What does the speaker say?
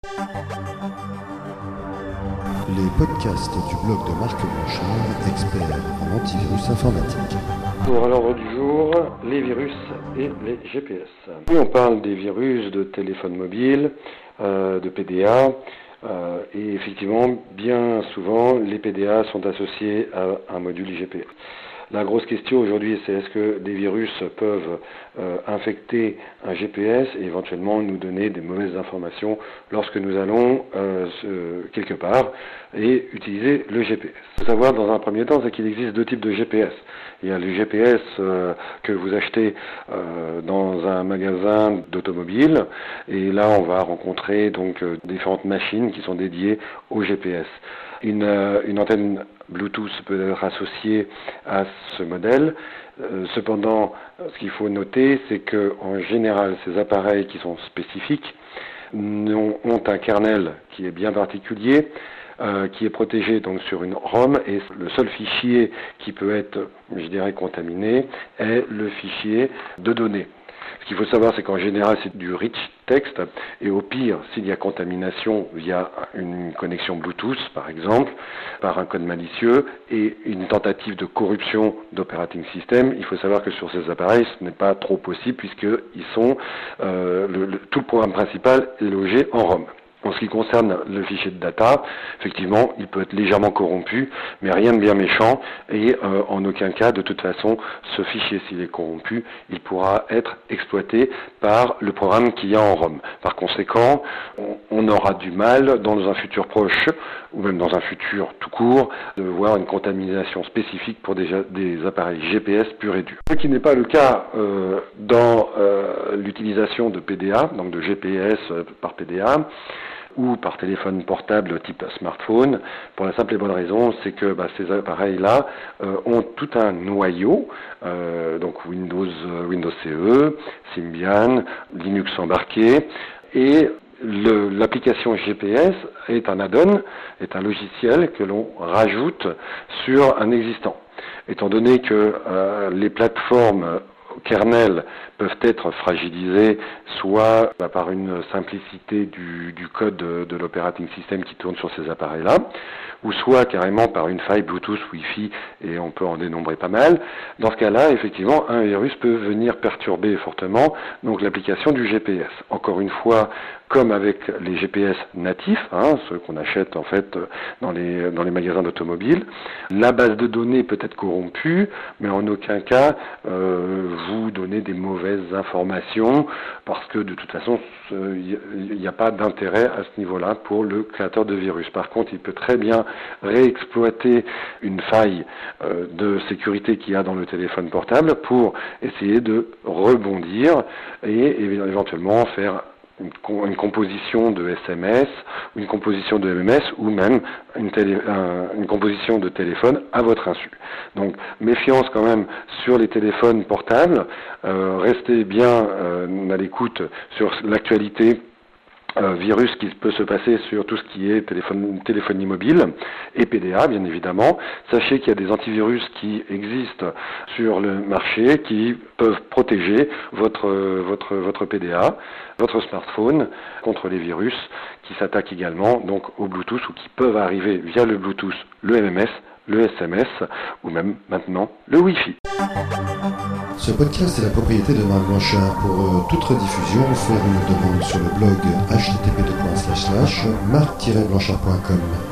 Les podcasts du blog de Marc Blanchard, expert en antivirus informatique. Pour l'ordre du jour, les virus et les GPS. On parle des virus de téléphone mobile, de PDA, et effectivement, bien souvent, les PDA sont associés à un module GPS. La grosse question aujourd'hui, c'est est-ce que des virus peuvent infecter un GPS et éventuellement nous donner des mauvaises informations lorsque nous allons quelque part et utiliser le GPS. Ce qu'il faut savoir dans un premier temps, c'est qu'il existe deux types de GPS. Il y a le GPS que vous achetez dans un magasin d'automobile et là on va rencontrer donc différentes machines qui sont dédiées au GPS. Une antenne Bluetooth peut être associée à ce modèle. Cependant, ce qu'il faut noter, c'est que en général, ces appareils qui sont spécifiques ont un kernel qui est bien particulier, qui est protégé donc sur une ROM, et le seul fichier qui peut être, je dirais, contaminé est le fichier de données. Ce qu'il faut savoir, c'est qu'en général, c'est du rich text, et au pire, s'il y a contamination via une connexion Bluetooth, par exemple, par un code malicieux, et une tentative de corruption d'operating system, il faut savoir que sur ces appareils, ce n'est pas trop possible, puisqu'ils sont, tout le programme principal est logé en ROM. En ce qui concerne le fichier de data, effectivement, il peut être légèrement corrompu, mais rien de bien méchant, et en aucun cas, de toute façon, ce fichier, s'il est corrompu, il pourra être exploité par le programme qu'il y a en ROM. Par conséquent, on aura du mal, dans un futur proche, ou même dans un futur tout court, de voir une contamination spécifique pour des appareils GPS purs et durs. Ce qui n'est pas le cas dans l'utilisation de PDA, donc de GPS par PDA, ou par téléphone portable type smartphone, pour la simple et bonne raison, c'est que ces appareils-là ont tout un noyau, donc Windows CE, Symbian, Linux embarqué, et l'application GPS est un add-on, est un logiciel que l'on rajoute sur un existant. Étant donné que les plateformes kernel peuvent être fragilisés soit par une simplicité du code de l'operating system qui tourne sur ces appareils-là, ou soit carrément par une faille Bluetooth, Wi-Fi, et on peut en dénombrer pas mal. Dans ce cas-là, effectivement, un virus peut venir perturber fortement donc l'application du GPS. Encore une fois, comme avec les GPS natifs, ceux qu'on achète en fait dans les magasins d'automobiles, la base de données peut être corrompue, mais en aucun cas vous donner des mauvaises informations, parce que de toute façon, il n'y a pas d'intérêt à ce niveau-là pour le créateur de virus. Par contre, il peut très bien réexploiter une faille de sécurité qu'il y a dans le téléphone portable pour essayer de rebondir et éventuellement faire une composition de SMS, une composition de MMS, ou même une composition de téléphone à votre insu. Donc méfiance quand même sur les téléphones portables, restez bien à l'écoute sur l'actualité virus qui peut se passer sur tout ce qui est téléphonie mobile et PDA bien évidemment. Sachez qu'il y a des antivirus qui existent sur le marché qui peuvent protéger votre PDA, votre smartphone contre les virus qui s'attaquent également donc au Bluetooth ou qui peuvent arriver via le Bluetooth, le MMS, le SMS ou même maintenant le Wi-Fi. Ce podcast est la propriété de Marc Blanchard. Pour toute rediffusion, faire une demande sur le blog http://marc-blanchard.com.